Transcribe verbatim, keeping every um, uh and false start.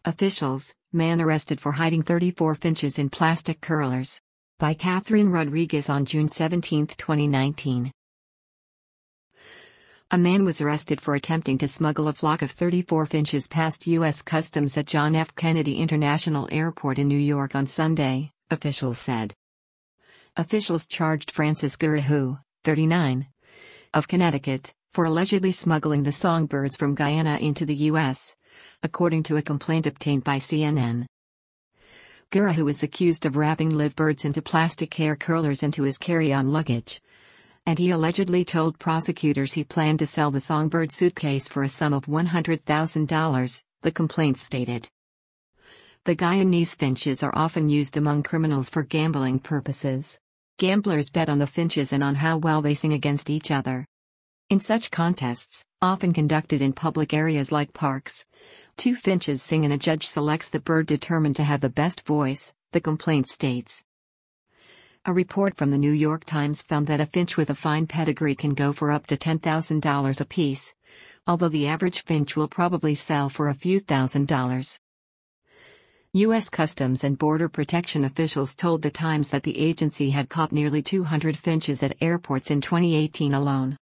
Officials, man arrested for hiding thirty-four finches in plastic curlers. By Catherine Rodriguez on June seventeenth, twenty nineteen. A man was arrested for attempting to smuggle a flock of thirty-four finches past U S Customs at John F. Kennedy International Airport in New York on Sunday, officials said. Officials charged Francis Garahu, thirty-nine, of Connecticut, for allegedly smuggling the songbirds from Guyana into the U S, according to a complaint obtained by C N N. Garahu is accused of wrapping live birds into plastic hair curlers into his carry-on luggage, and he allegedly told prosecutors he planned to sell the songbird suitcase for a sum of one hundred thousand dollars, the complaint stated. The Guyanese finches are often used among criminals for gambling purposes. Gamblers bet on the finches and on how well they sing against each other. In such contests, often conducted in public areas like parks, two finches sing and a judge selects the bird determined to have the best voice, the complaint states. A report from the New York Times found that a finch with a fine pedigree can go for up to ten thousand dollars apiece, although the average finch will probably sell for a few thousand dollars. U S Customs and Border Protection officials told the Times that the agency had caught nearly two hundred finches at airports in twenty eighteen alone.